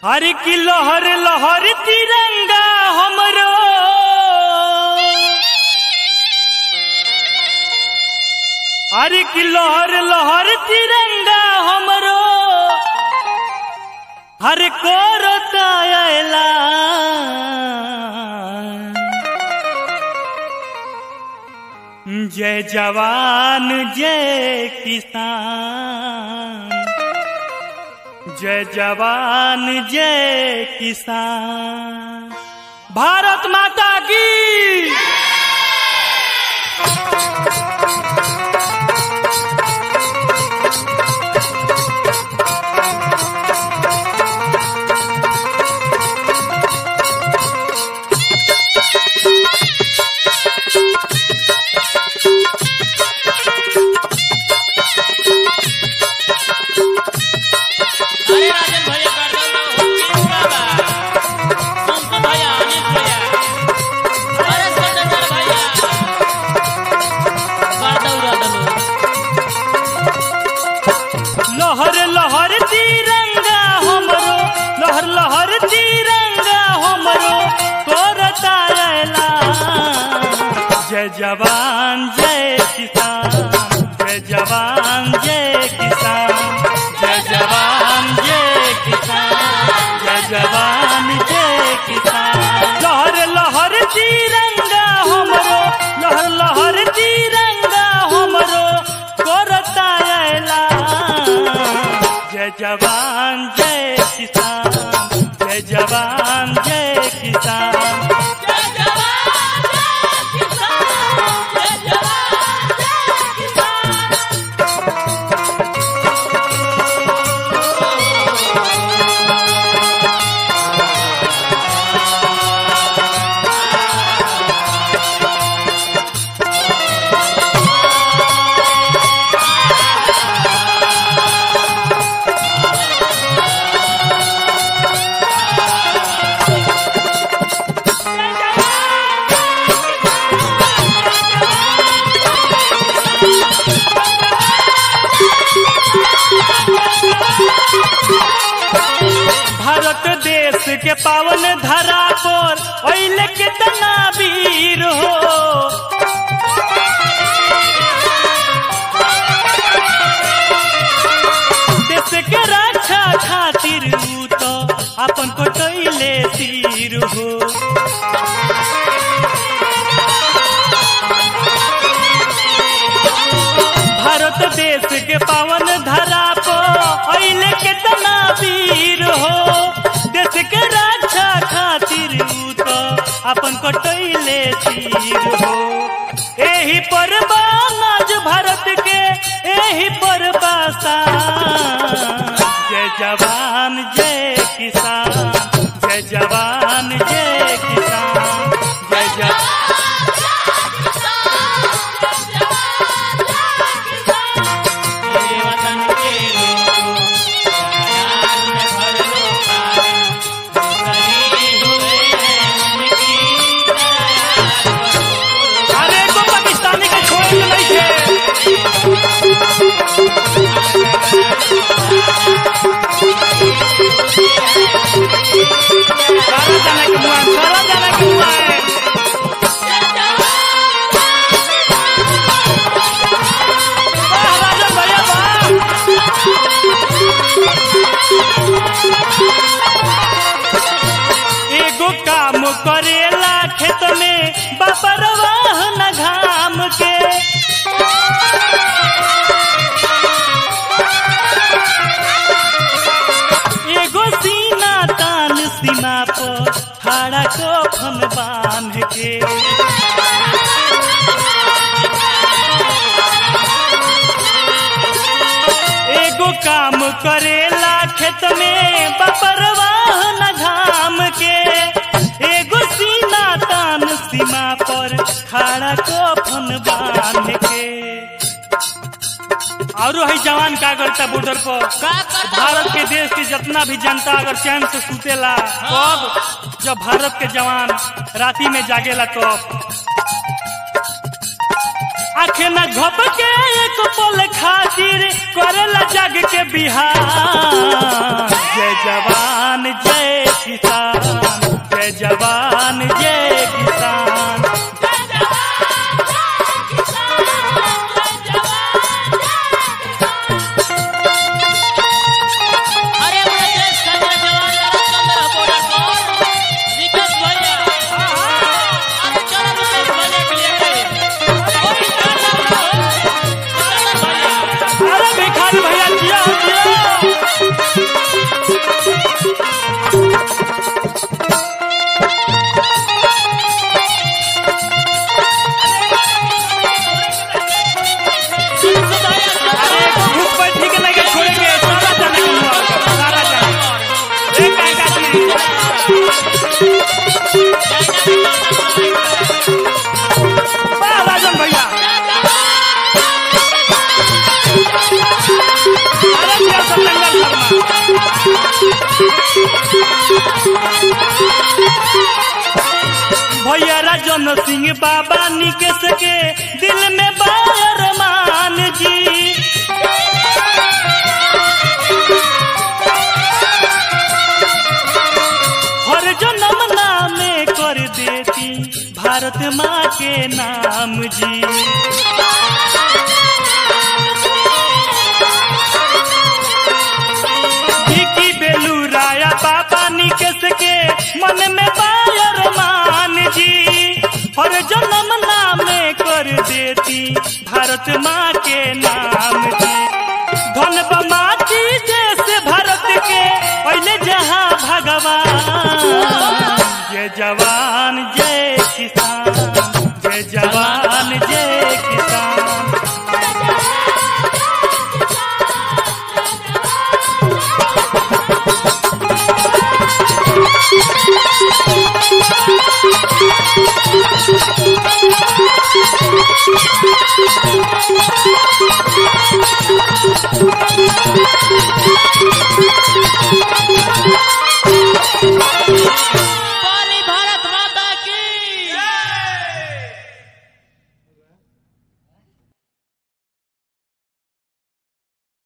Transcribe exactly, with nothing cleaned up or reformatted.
हर की लहर लहर तिरंगा हमरो हर की लहर लहर तिरंगा हमरो हर कोरता आयला जय जवान जय किसान जय जवान जय किसान भारत माता की लहर लहर तिरंगा हमरो लहर लहर तिरंगा हमरो कोरता आयला जय जवान जय किसान जय जवान जय किसान जय जवान जय किसान जय जवान जय किसान लहर लहर तिरंगा हमरो लहर लहर तिरंगा हमरो कोरता आयला जय जवान जय किसान जय जवान जय किसान जय जवान जय किसान जय जवान जय किसान भारत देश के पावन धरा पर ओइले कितना वीर हो देश के रक्षा खातिर ऊ तो अपन को टोइले तीर हो भारत देश के पावन धरा पर ओइले कितना वीर हो देश के रक्षा खातिर ऊ तो अपन कटैले तीर हो एही पर बाज भारत के एही पर बासा जय जवान जय किसान जय जवान जय किसान जय जवान सारा जाना के मुआ सारा जाना के मुआ है राजन भैया वाह एगो काम करेला खेत में बपरवाह न घाम के सीमा पर खड़ा कफन बांध के एगो काम करेला खेत में बपरवाह न घाम के एगो सीना तान सीमा पर खड़ा कफन बांध के और है जवान का करता बॉर्डर पर भारत के देश की जितना भी जनता अगर चैन से सुतेला तब जब भारत के जवान राती में जागेला तब आखे न झपके एक पल खातिर करेला जग के बिहार जय जवान जय किसान, जय जवान जय किसान। अरे भिखारी भैया जिया जिया। अरे भूख पर ठीक नहीं छोड़ेंगे, सारा जाने के मुँह सारा जाने एक ऐसा चीज। वाह राजन भैया। अरे क्या सब लंगर भैया राजन सिंह बाबा निकेश के दिल में बार मान जी। हर जन्म नामे कर देती भारत माँ के नाम जी। की बेलू राया बाबा निकेश के मन में बायर मान जी। हर जन्म नामे कर देती भारत माँ के नाम जी। धन माटी देश भारत के पहले जहाँ भगवान, जय जवान जय किसान, जय जवान जय किसान। Thank you.